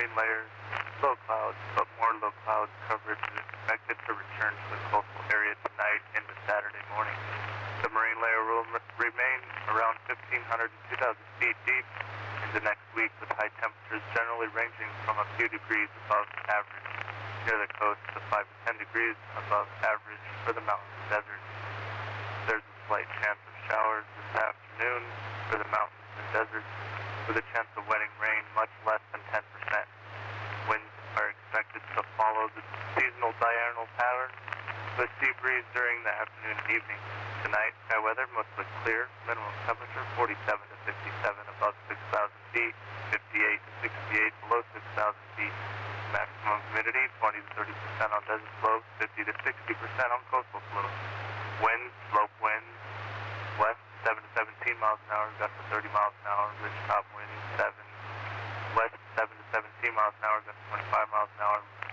marine layers, low clouds, but more low clouds coverage is expected to return to the coastal area tonight into Saturday morning. The marine layer will remain around 1,500 to 2,000 feet deep into next week, with high temperatures generally ranging from a few degrees above average near the coast to 5 to 10 degrees above average for the mountains and deserts. There's a slight chance of showers this afternoon for the mountains and deserts, with a chance of wetting rain much less than 10%. Winds are expected to follow the seasonal diurnal pattern, with sea breeze during the afternoon and evening. Tonight, sky weather mostly clear, minimum temperature 47 to 57 above 6,000 feet, 58 to 68 below 6,000 feet. Maximum humidity 20 to 30% on desert slopes, 50 to 60% on coastal slopes. Winds, slope winds, west 7 to 17 miles an hour, gusts to 30 miles an hour, ridge top wind 7, west 7 to 17 miles an hour, gusts to 25 miles an hour,